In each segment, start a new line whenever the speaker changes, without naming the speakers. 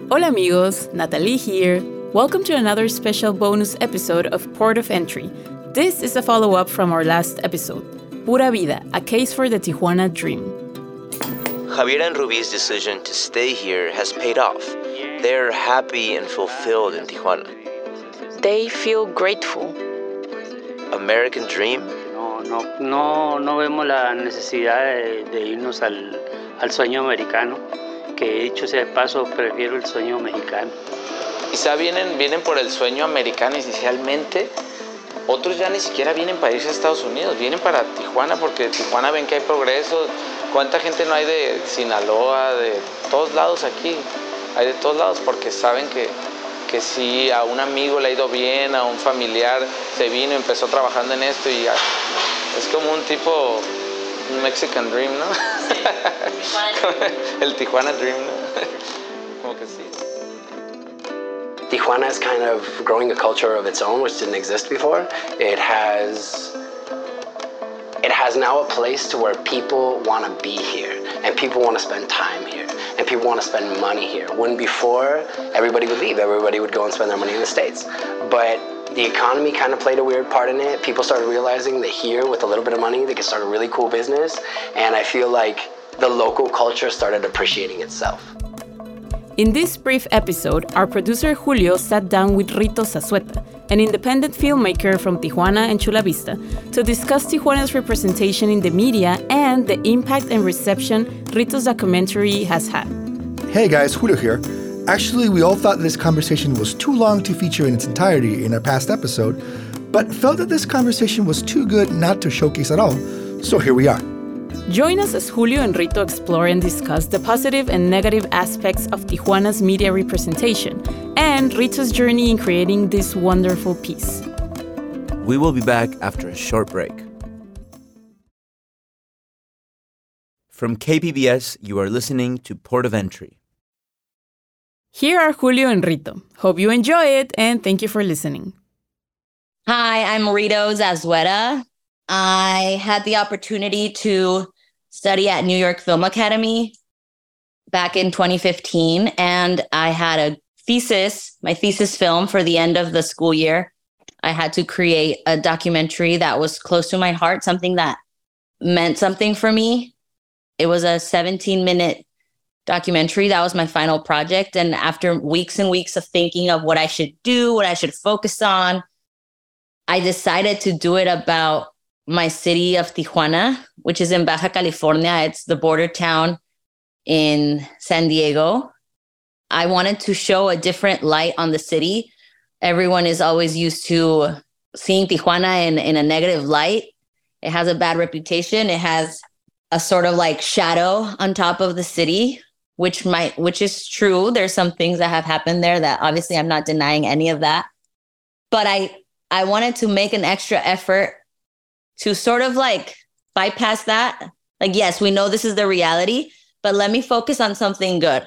Hola amigos, Natalie here. Welcome to another special bonus episode of Port of Entry. This is a follow-up from our last episode, Pura Vida, a case for the Tijuana Dream.
Javier and Ruby's decision to stay here has paid off. They're happy and fulfilled in Tijuana.
They feel grateful.
American Dream?
No vemos la necesidad de irnos al sueño americano, que dicho sea de paso, prefiero el sueño mexicano.
Quizá vienen por el sueño americano inicialmente. Otros ya ni siquiera vienen para irse a Estados Unidos, vienen para Tijuana porque Tijuana ven que hay progreso. ¿Cuánta gente no hay de Sinaloa, de todos lados aquí? Hay de todos lados porque saben que si a un amigo le ha ido bien, a un familiar se vino, empezó trabajando en esto y ya, es como un tipo Mexican Dream, ¿no? El Tijuana Dream, ¿no? Como que sí.
Tijuana is kind of growing a culture of its own, which didn't exist before. It has now a place to where people want to be here, and people want to spend time here, and people want to spend money here. When before, everybody would leave, everybody would go and spend their money in the States. But the economy kind of played a weird part in it. People started realizing that here, with a little bit of money, they could start a really cool business, and I feel like the local culture started appreciating itself.
In this brief episode, our producer Julio sat down with Rito Zazueta, an independent filmmaker from Tijuana and Chula Vista, to discuss Tijuana's representation in the media and the impact and reception Rito's documentary has had.
Hey guys, Julio here. Actually, we all thought this conversation was too long to feature in its entirety in our past episode, but felt that this conversation was too good not to showcase at all, so here we are.
Join us as Julio and Rito explore and discuss the positive and negative aspects of Tijuana's media representation and Rito's journey in creating this wonderful piece.
We will be back after a short break. From KPBS, you are listening to Port of Entry.
Here are Julio and Rito. Hope you enjoy it and thank you for listening.
Hi, I'm Rito Zazueta. I had the opportunity to study at New York Film Academy back in 2015, and I had a thesis, my thesis film for the end of the school year. I had to create a documentary that was close to my heart, something that meant something for me. It was a 17-minute documentary. That was my final project. And after weeks and weeks of thinking of what I should do, what I should focus on, I decided to do it about my city of Tijuana, which is in Baja California. It's the border town in San Diego. I wanted to show a different light on the city. Everyone is always used to seeing Tijuana in a negative light. It has a bad reputation. It has a sort of like shadow on top of the city, which is true. There's some things that have happened there that obviously I'm not denying any of that. But I wanted to make an extra effort to sort of like bypass that. Like, yes, we know this is the reality, but let me focus on something good.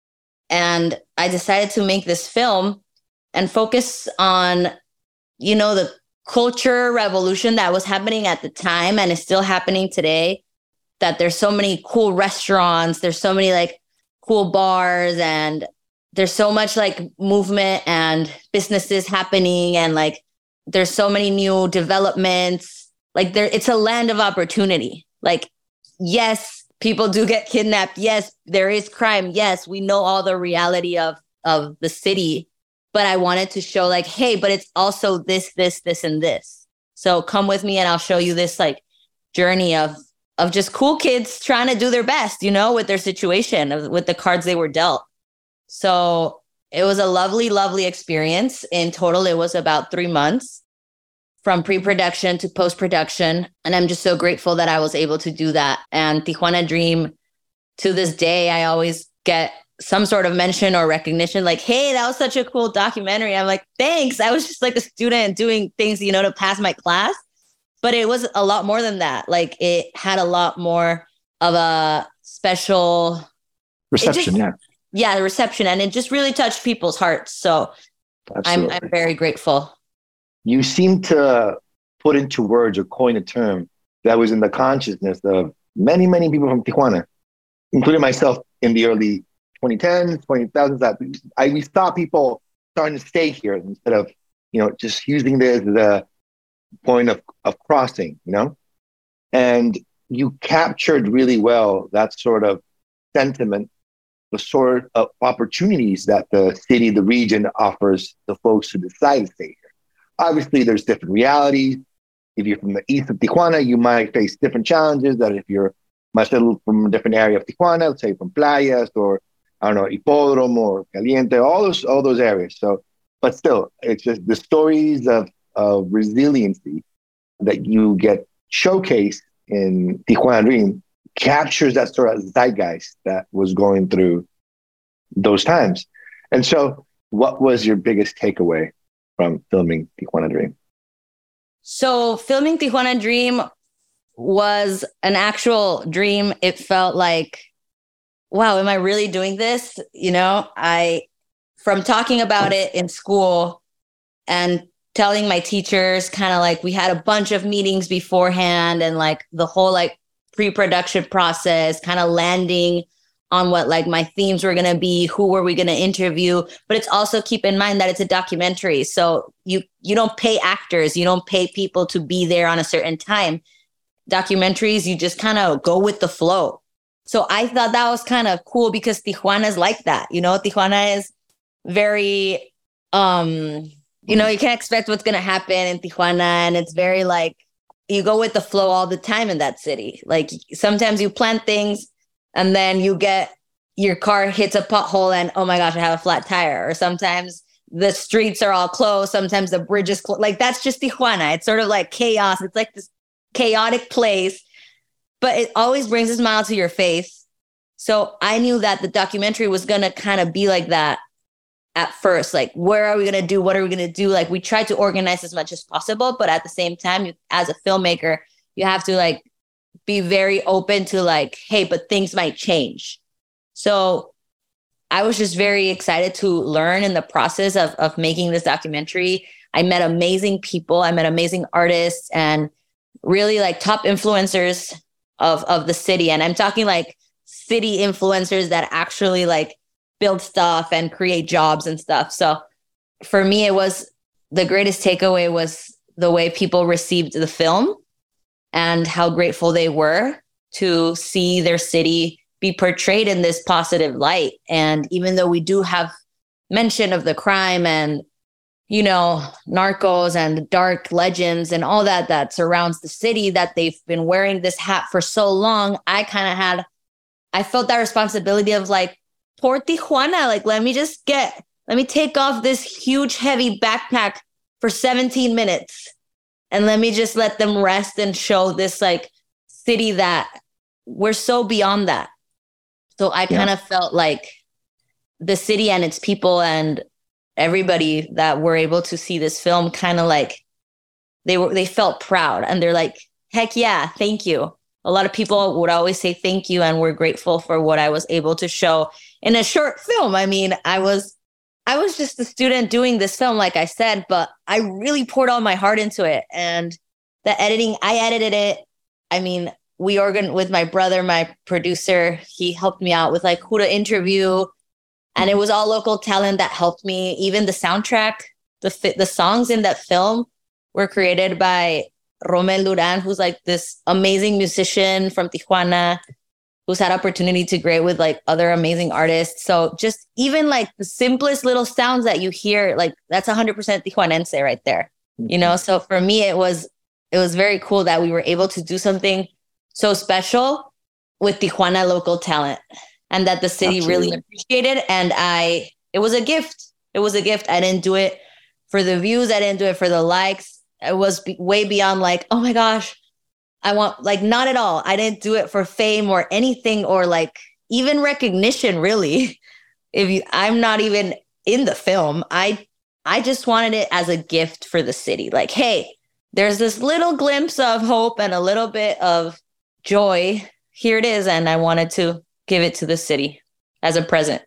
And I decided to make this film and focus on, the culture revolution that was happening at the time and is still happening today, that there's so many cool restaurants, there's so many like cool bars, and there's so much like movement and businesses happening, and like there's so many new developments. Like it's a land of opportunity. Like, yes, people do get kidnapped. Yes, there is crime. Yes, we know all the reality of the city. But I wanted to show like, hey, but it's also this, and this. So come with me and I'll show you this like journey of just cool kids trying to do their best, with their situation, with the cards they were dealt. So it was a lovely, lovely experience. In total, it was about 3 months. From pre-production to post-production. And I'm just so grateful that I was able to do that. And Tijuana Dream, to this day, I always get some sort of mention or recognition like, hey, that was such a cool documentary. I'm like, thanks. I was just like a student doing things, to pass my class. But it was a lot more than that. Like it had a lot more of a special
reception.
Yeah, the reception. And it just really touched people's hearts. So I'm very grateful.
You seem to put into words or coin a term that was in the consciousness of many, many people from Tijuana, including myself in the early 2010s, 20,000s, that we saw people starting to stay here instead of, just using this as a point of crossing, And you captured really well that sort of sentiment, the sort of opportunities that the city, the region offers the folks who decide to stay here. Obviously, there's different realities. If you're from the east of Tijuana, you might face different challenges than if you're from a different area of Tijuana, let's say from Playas or, I don't know, Hipódromo or Caliente, all those areas. So, but still, it's just the stories of resiliency that you get showcased in Tijuana Dream captures that sort of zeitgeist that was going through those times. And so what was your biggest takeaway from filming Tijuana Dream?
So filming Tijuana Dream was an actual dream. It felt like, wow, am I really doing this? From talking about it in school and telling my teachers, kind of like we had a bunch of meetings beforehand and like the whole like pre-production process, kind of landing on what like my themes were going to be, who were we going to interview. But it's also keep in mind that it's a documentary. So you don't pay actors, you don't pay people to be there on a certain time. Documentaries, you just kind of go with the flow. So I thought that was kind of cool because Tijuana is like that. Tijuana is very, you can't expect what's going to happen in Tijuana. And it's very like, you go with the flow all the time in that city. Like sometimes you plan things and then your car hits a pothole and, oh my gosh, I have a flat tire. Or sometimes the streets are all closed. Sometimes the bridge is closed. Like that's just Tijuana. It's sort of like chaos. It's like this chaotic place, but it always brings a smile to your face. So I knew that the documentary was going to kind of be like that at first. Like, where are we going to do? What are we going to do? Like, we tried to organize as much as possible, but at the same time, as a filmmaker, you have to like be very open to like, hey, but things might change. So I was just very excited to learn in the process of making this documentary. I met amazing people. I met amazing artists and really like top influencers of the city. And I'm talking like city influencers that actually like build stuff and create jobs and stuff. So for me, it was the greatest takeaway was the way people received the film and how grateful they were to see their city be portrayed in this positive light. And even though we do have mention of the crime and narcos and dark legends and all that surrounds the city, that they've been wearing this hat for so long, I felt that responsibility of like, poor Tijuana, like, let me take off this huge, heavy backpack for 17 minutes and let me just let them rest and show this like city that we're so beyond that. So I kind of felt like the city and its people and everybody that were able to see this film kind of like they felt proud and they're like, heck yeah, thank you. A lot of people would always say thank you and we're grateful for what I was able to show in a short film. I mean, I was just a student doing this film, like I said, but I really poured all my heart into it. And the editing, I edited it. I mean, with my brother, my producer, he helped me out with like who to interview. And it was all local talent that helped me. Even the soundtrack, the songs in that film were created by Romel Duran, who's like this amazing musician from Tijuana, who's had opportunity to create with like other amazing artists. So just even like the simplest little sounds that you hear, like that's 100% Tijuanense right there, So for me, it was very cool that we were able to do something so special with Tijuana local talent. And that the city really appreciated. And it was a gift. It was a gift. I didn't do it for the views. I didn't do it for the likes. It was way beyond like, oh my gosh, I want, like, not at all. I didn't do it for fame or anything or like even recognition, really. I'm not even in the film. I just wanted it as a gift for the city. Like, hey, there's this little glimpse of hope and a little bit of joy. Here it is. And I wanted to give it to the city as a present.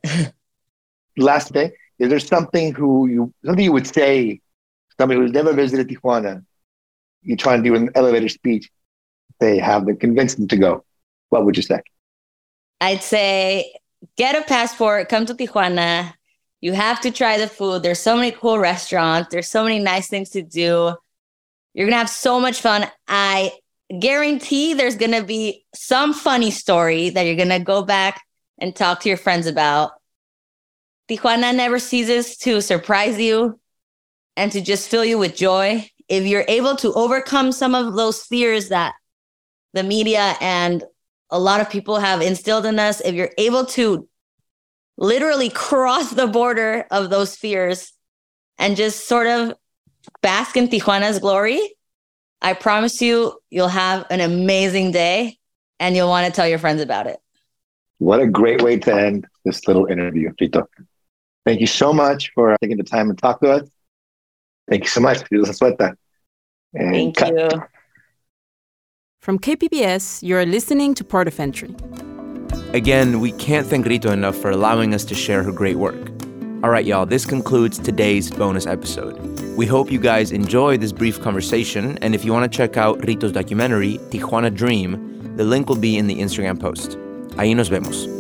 Last thing, is there something you would say, somebody who's never visited Tijuana, you try and do an elevator speech, they have to convince them to go? What would you say?
I'd say get a passport, come to Tijuana. You have to try the food. There's so many cool restaurants. There's so many nice things to do. You're going to have so much fun. I guarantee there's going to be some funny story that you're going to go back and talk to your friends about. Tijuana never ceases to surprise you and to just fill you with joy. If you're able to overcome some of those fears that the media and a lot of people have instilled in us, if you're able to literally cross the border of those fears and just sort of bask in Tijuana's glory, I promise you, you'll have an amazing day and you'll want to tell your friends about it.
What a great way to end this little interview, Rito. Thank you so much for taking the time to talk to us. Thank you so much.
Thank you.
From KPBS, you're listening to Port of Entry.
Again, we can't thank Rito enough for allowing us to share her great work. All right, y'all, this concludes today's bonus episode. We hope you guys enjoyed this brief conversation, and if you want to check out Rito's documentary, Tijuana Dream, the link will be in the Instagram post. Ahí nos vemos.